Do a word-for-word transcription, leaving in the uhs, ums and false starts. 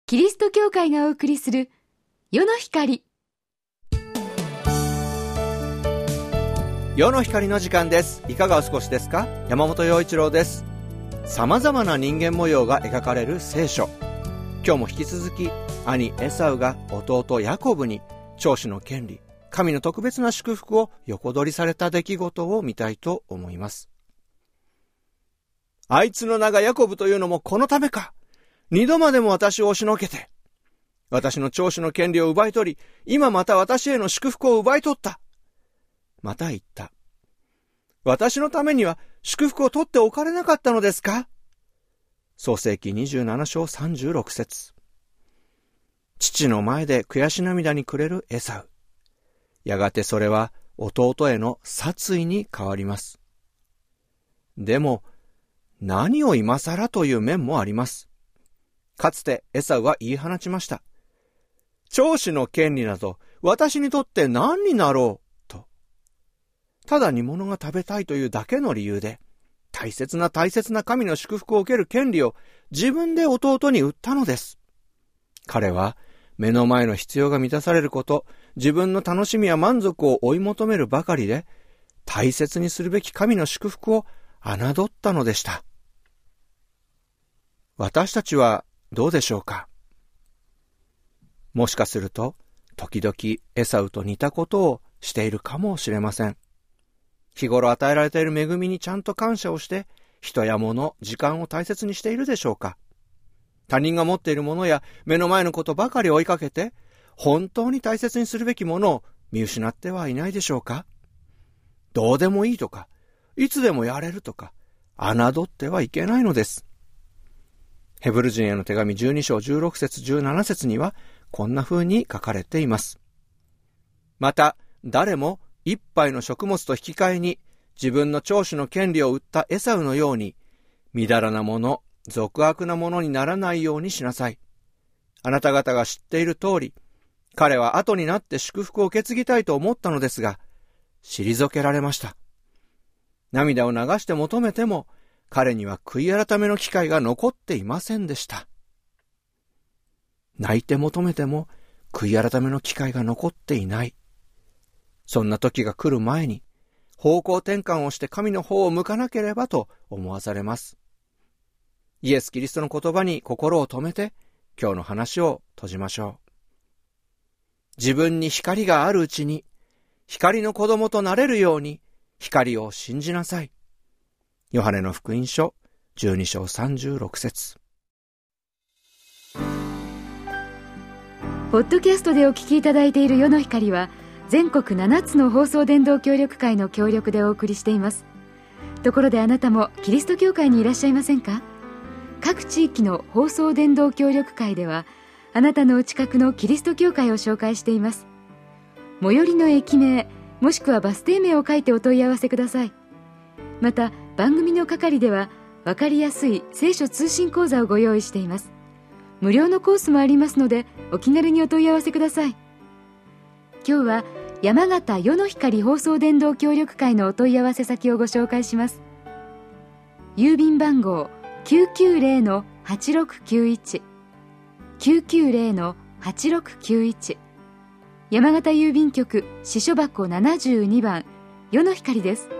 キリスト教会がお送りする世の光。 世の光の時間です。いかがお過ごしですか？山本陽一郎です。様々な人間模様が描かれる聖書。今日も引き続き兄エサウが弟ヤコブに長子の権利、神の特別な祝福を横取りされた出来事を見たいと思います。あいつの名がヤコブというのもこのためか。二度までも私を押しのけて、私の長子の権利を奪い取り、今また私への祝福を奪い取った。また言った。私のためには祝福を取っておかれなかったのですか？創世記にじゅうなな章さんじゅうろく節。父の前で悔し涙に暮れるエサウ。やがてそれは弟への殺意に変わります。でも、何を今更という面もあります。かつてエサウは言い放ちました。長子の権利など私にとって何になろうと。ただ煮物が食べたいというだけの理由で、大切な大切な神の祝福を受ける権利を自分で弟に売ったのです。彼は目の前の必要が満たされること、自分の楽しみや満足を追い求めるばかりで、大切にするべき神の祝福を侮ったのでした。私たちはどうでしょうか？もしかすると、時々エサウと似たことをしているかもしれません。日頃与えられている恵みにちゃんと感謝をして、人や物、時間を大切にしているでしょうか？他人が持っているものや目の前のことばかり追いかけて、本当に大切にするべきものを見失ってはいないでしょうか？どうでもいいとか、いつでもやれるとか、侮ってはいけないのです。ヘブル人への手紙じゅうに章じゅうろく節じゅうなな節にはこんな風に書かれています。また、誰も一杯の食物と引き換えに自分の長子の権利を売ったエサウのように、みだらなもの、俗悪なものにならないようにしなさい。あなた方が知っている通り、彼は後になって祝福を受け継ぎたいと思ったのですが、退けられました。涙を流して求めても、彼には悔い改めの機会が残っていませんでした。泣いて求めても悔い改めの機会が残っていない。そんな時が来る前に方向転換をして神の方を向かなければと思わされます。イエス・キリストの言葉に心を留めて今日の話を閉じましょう。自分に光があるうちに光の子供となれるように光を信じなさい。ヨハネの福音書じゅうに章さんじゅうろく節。 ポッドキャストでお聞きいただいている世の光は、全国ななつの放送伝道協力会の協力でお送りしています。ところであなたもキリスト教会にいらっしゃいませんか？各地域の放送伝道協力会では、あなたのお近くのキリスト教会を紹介しています。最寄りの駅名、もしくはバス停名を書いてお問い合わせください。また、番組の係では分かりやすい聖書通信講座をご用意しています。無料のコースもありますので、お気軽にお問い合わせください。今日は山形世の光放送伝道協力会のお問い合わせ先をご紹介します。郵便番号 きゅうきゅうゼロのはちろくきゅういち きゅうきゅうゼロのはちろくきゅういち、山形郵便局支所箱ななじゅうにばん世の光です。